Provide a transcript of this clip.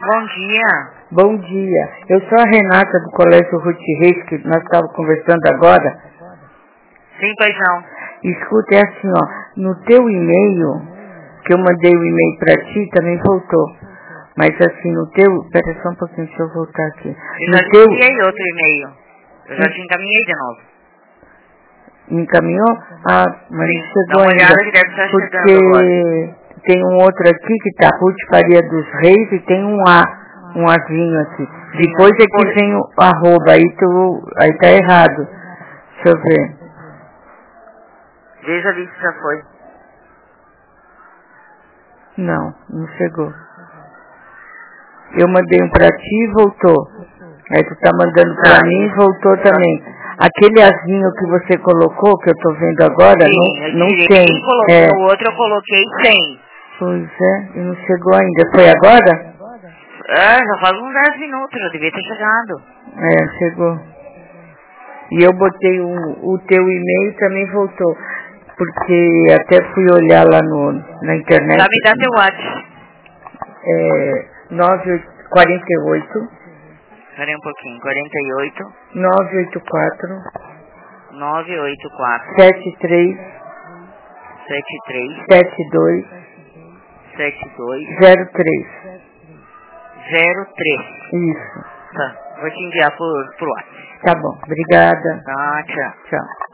Bom dia. Bom dia. Eu sou a Renata do Colégio Ruth Reis, que nós estávamos conversando agora. Sim, paizão. Escuta, é assim, ó. No teu e-mail, que eu mandei o e-mail pra ti, também voltou. Mas assim, no teu... Pera só um pouquinho, deixa eu voltar aqui. Eu já enviei outro e-mail. Eu já te encaminhei de novo. Me encaminhou? Ah, mas Sim, não chegou dá uma ainda. olhada que deve estar chegando Porque tem um outro aqui que tá Ruth Faria dos Reis e tem um Azinho aqui. Sim, Depois é que vem o arroba, aí tá errado. Deixa eu ver. Veja ali se já foi. Não chegou. Eu mandei um pra ti e voltou. Aí tu tá mandando pra mim e voltou também. Aquele azinho que você colocou, que eu tô vendo agora, Sim, não eu tem. coloquei o outro, eu coloquei sem. Pois é, e não chegou ainda. Foi agora? Já faz uns 10 minutos, já devia ter chegado. Chegou. E eu botei o teu e-mail e também voltou. Porque até fui olhar lá na internet. Já me dá teu WhatsApp. 48. Espera aí um pouquinho. 48 984 984 73 73 72 72 03. 03. Isso. Tá, vou te enviar por WhatsApp. Tá bom. Obrigada. Tá, tchau. Tchau.